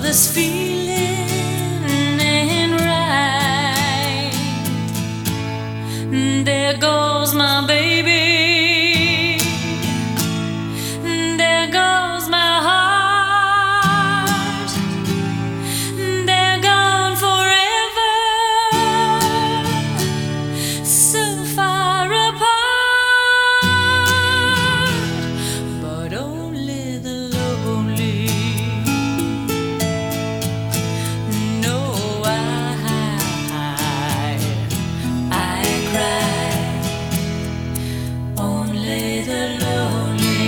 this feeling ain't right. There goes my baby. There goes my heart. They're gone forever, so far apart. But only the lonely know I cry. Only the lonely.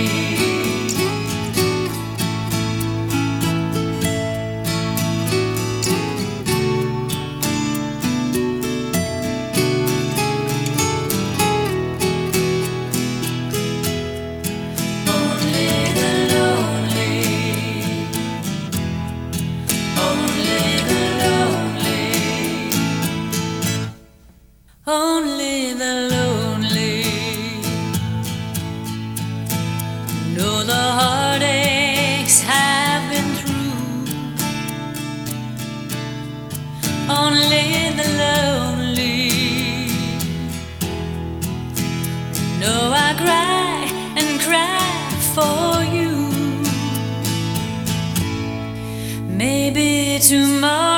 Only the lonely know the heartaches have been through. Only the lonely know I cry and cry for you. Maybe tomorrow